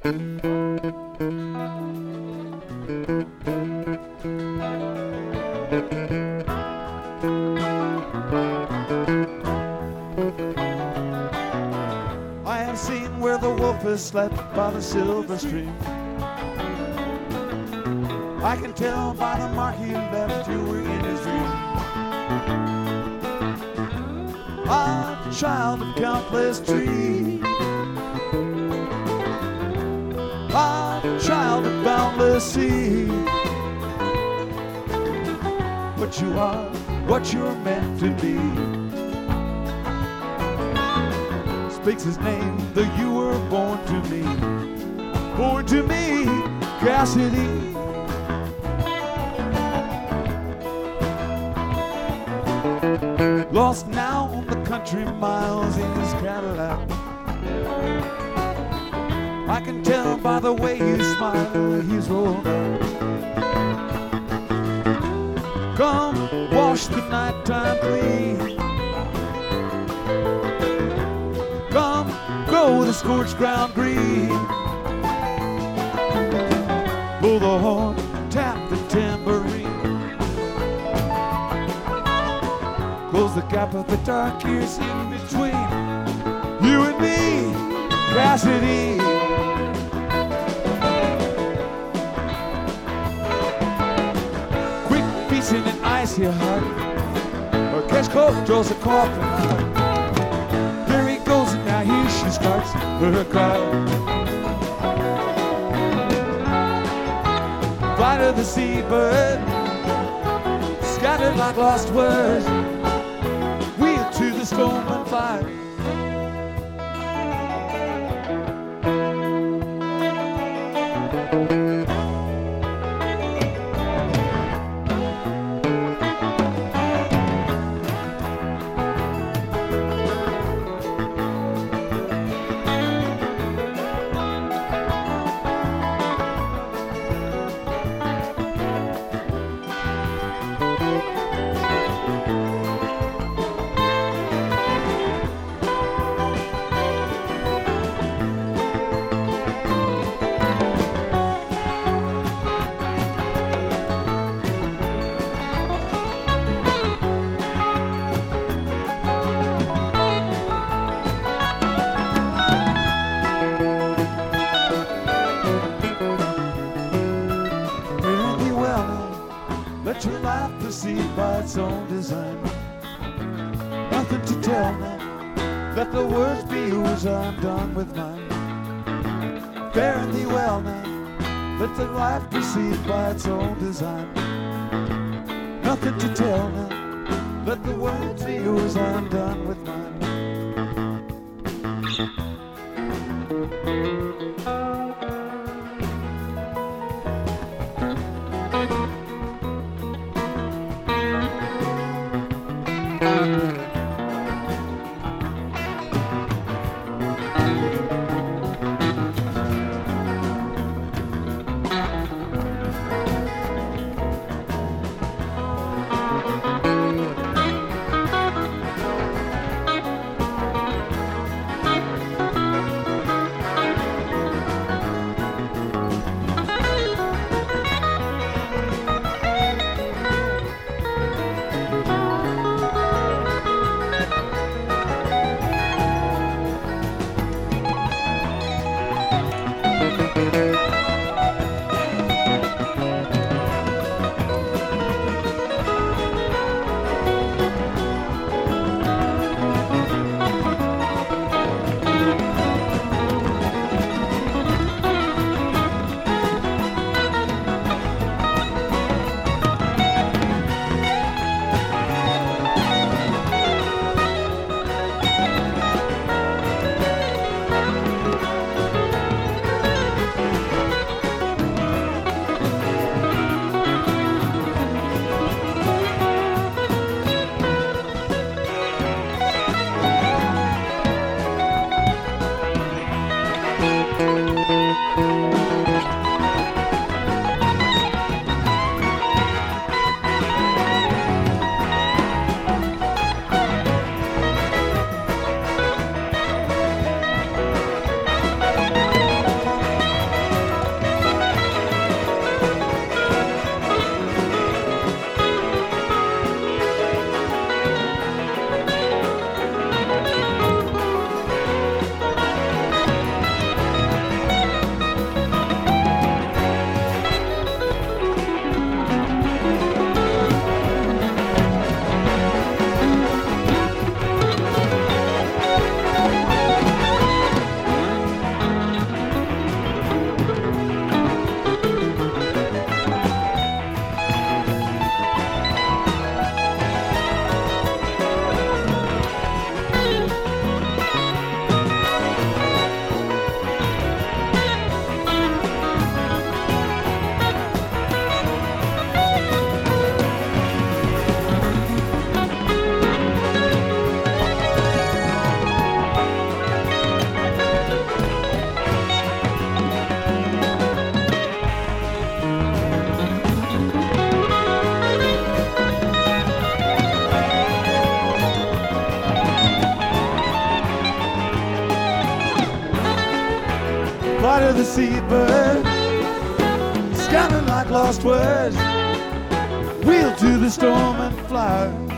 I have seen where the wolf has slept by the silver stream. I can tell by the mark he left you were in his dream. A child of countless trees, a child of boundless sea. What you are, what you're meant to be. Speaks his name, though you were born to me. Born to me, Cassidy. Lost now on the country miles in his Cadillac. I can tell by the way you smile he's rolled out. Come wash the nighttime clean. Come grow the scorched ground green. Blow the horn, tap the tambourine. Close the gap of the dark years in between you and me, Cassidy. Quick piecing an icy heart. A catch coat draws a coffin out. There he goes and now here she starts her cry. Flight of the seabird, scattered like lost words. To the storm and fire. Let your life proceed by its own design. Nothing to tell now. Let the words be yours, I'm done with mine. Fare thee well now. Let the life proceed by its own design. Nothing to tell now. Let the words be yours, I'm done with mine. flight of the seabird, scanning like lost words. Wheel to the storm and fly.